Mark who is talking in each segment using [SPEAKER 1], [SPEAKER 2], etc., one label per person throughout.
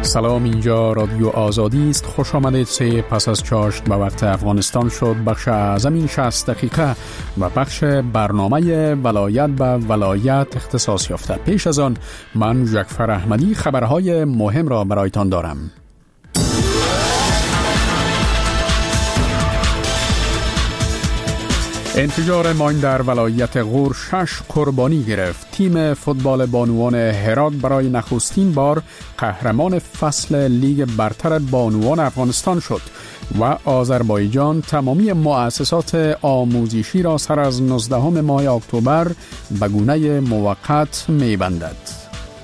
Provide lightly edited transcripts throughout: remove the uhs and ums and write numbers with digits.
[SPEAKER 1] سلام، اینجا رادیو آزادی است. خوش آمدید. پس از چاشت به وقت افغانستان شد بخش اعظم این 60 دقیقه و بخش برنامه ولایت به ولایت اختصاص یافته. پیش از آن من جعفر احمدی خبرهای مهم را برایتان دارم. انفجار ماین در ولایت غور 6 قربانی گرفت. تیم فوتبال بانوان هرات برای نخستین بار قهرمان فصل لیگ برتر بانوان افغانستان شد و آذربایجان تمامی مؤسسات آموزشی را سر از 19 ماه اکتبر به گونه موقت می‌بندد.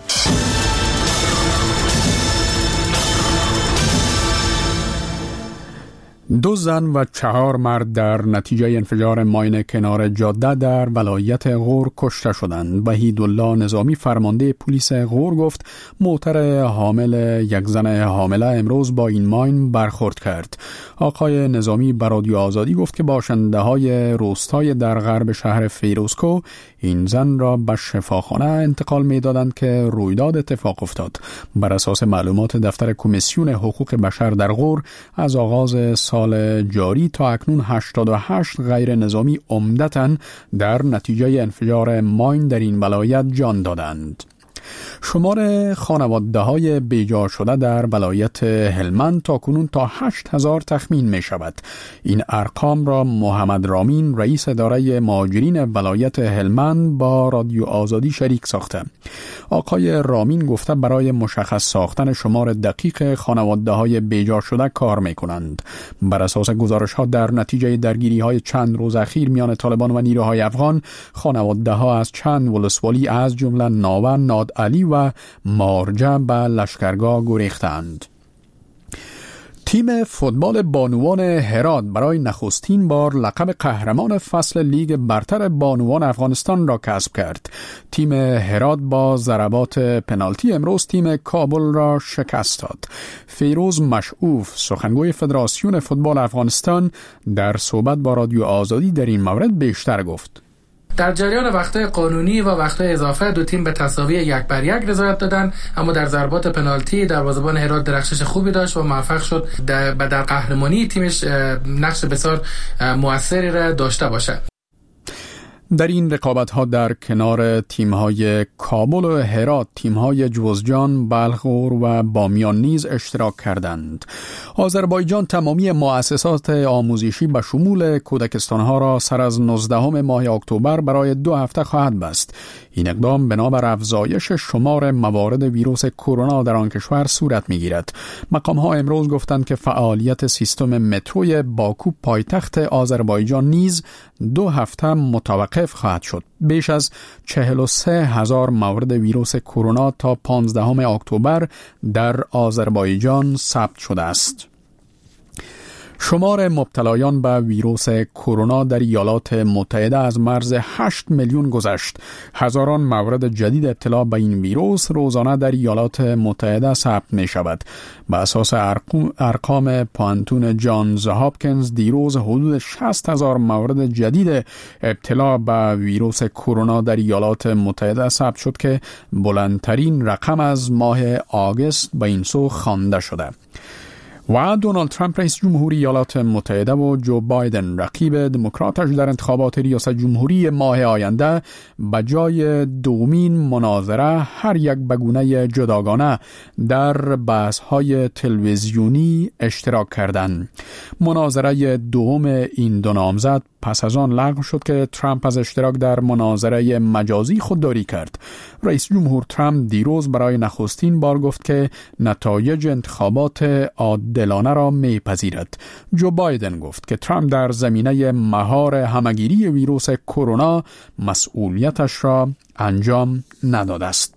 [SPEAKER 1] دو زن و 4 مرد در نتیجه انفجار ماین کنار جاده در ولایت غور کشته شدند. وحیدالله نظامی فرمانده پلیس غور گفت موتر حامل یک زن حامله امروز با این ماین برخورد کرد. آقای نظامی به رادیو آزادی گفت که باشنده های روستای در غرب شهر فیروزکو این زن را به شفاخانه انتقال می دادند که رویداد اتفاق افتاد. بر اساس معلومات دفتر کمیسیون حقوق بشر در غور از آغاز سال جاری تا اکنون 88 غیر نظامی عمدتاً در نتیجه انفجار ماین در این ولایت جان دادند. شمار خانواده‌های بیجا شده در ولایت هلمند تا کنون تا 8000 تخمین می شود. این ارقام را محمد رامین رئیس اداره مهاجرین ولایت هلمند با رادیو آزادی شریک ساخته. آقای رامین گفته برای مشخص ساختن شمار دقیق خانواده‌های بیجا شده کار می کنند. بر اساس گزارش‌ها در نتیجه درگیری‌های چند روز اخیر میان طالبان و نیروهای افغان، خانواده‌ها از چند ولسوالی از جمله ناوه، نادعلی و مارجه به لشکرگاه گریختند. تیم فوتبال بانوان هرات برای نخستین بار لقب قهرمان فصل لیگ برتر بانوان افغانستان را کسب کرد. تیم هرات با ضربات پنالتی امروز تیم کابل را شکست داد. فیروز مشعوف سخنگوی فدراسیون فوتبال افغانستان در صحبت با رادیو آزادی در این مورد بیشتر گفت.
[SPEAKER 2] در جریان وقت‌های قانونی و وقت‌های اضافه دو تیم به تساوی 1-1 رضایت دادند، اما در ضربات پنالتی دروازه‌بان هرات درخشش خوبی داشت و موفق شد در قهرمانی تیمش نقش بسیار موثری را داشته باشد.
[SPEAKER 1] در این رقابت‌ها در کنار تیم‌های کابل و هرات، تیم‌های جوزجان، بلخ و بامیان نیز اشتراک کردند. آذربایجان تمامی مؤسسات آموزشی به شمول کودکستان‌ها را سر از 19 ماه اکتبر برای 2 هفته خواهد بست. این اقدام بنابر افزایش شمار موارد ویروس کرونا در آن کشور صورت می‌گیرد. مقام‌ها امروز گفتند که فعالیت سیستم متروی باکو پایتخت آذربایجان نیز 2 هفته متوقف خواهد شد. بیش از 43,000 مورد ویروس کرونا تا 15 اکتبر در آذربایجان ثبت شده است. شمار مبتلایان به ویروس کرونا در ایالات متحده از مرز 8 میلیون گذشت. هزاران مورد جدید ابتلا به این ویروس روزانه در ایالات متحده ثبت می شود. به اساس ارقام پانتون جانز هاپکینز دیروز حدود 60,000 مورد جدید ابتلا به ویروس کرونا در ایالات متحده ثبت شد که بلندترین رقم از ماه آگوست به این سو خوانده شده. و دونالد ترامپ رئیس جمهوری ایالات متحده و جو بایدن رقیب دموکراتش در انتخابات ریاست جمهوری ماه آینده به جای دومین مناظره هر یک به گونه جداگانه در بحث‌های تلویزیونی اشتراک کردند. مناظره دوم این دو نامزد پس از آن لغو شد که ترامپ از اشتراک در مناظره مجازی خودداری کرد. رئیس جمهور ترامپ دیروز برای نخستین بار گفت که نتایج انتخابات عادلانه را میپذیرد. جو بایدن گفت که ترامپ در زمینه مهار همگیری ویروس کرونا مسئولیتش را انجام نداده است.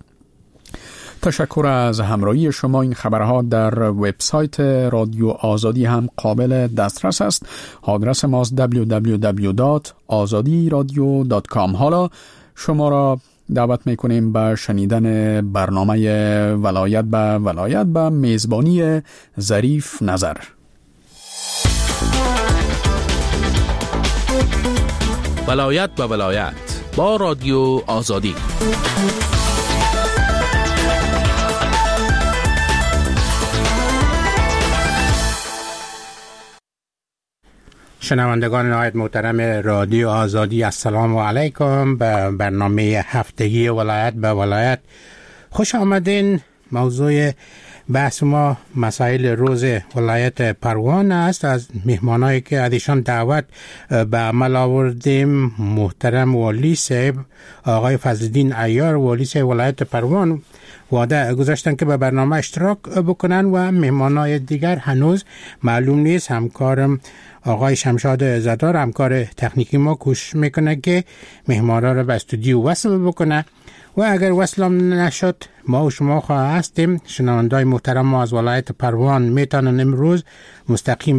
[SPEAKER 1] تشکر از همراهی شما. این خبرها در وبسایت رادیو آزادی هم قابل دسترس است. آدرس ماست www.azadiradio.com. حالا شما را دعوت میکنیم به شنیدن برنامه ولایت به میزبانی ظریف نظر.
[SPEAKER 3] ولایت به ولایت با رادیو آزادی.
[SPEAKER 4] شنوندگان نهایت محترم رادیو آزادی، السلام علیکم. به برنامه هفتگی ولایت به ولایت خوش آمدین. موضوع بحث ما مسائل روز ولایت پروان است. از مهمانایی که ازشان دعوت به عمل آوردیم محترم والی صاحب آقای فضلالدین عیار والی صاحب ولایت پروان وعده گذاشتن که به برنامه اشتراک بکنن و مهمانای دیگر هنوز معلوم نیست. همکارم آقای شمشاد زدار همکار تکنیکی ما کوشش میکنه که مهمانا رو به استودیو وصل بکنه و اگر وصلم نشد ما و شما خواه هستیم. شنوندای محترم ما از ولایت پروان میتونن امروز مستقیم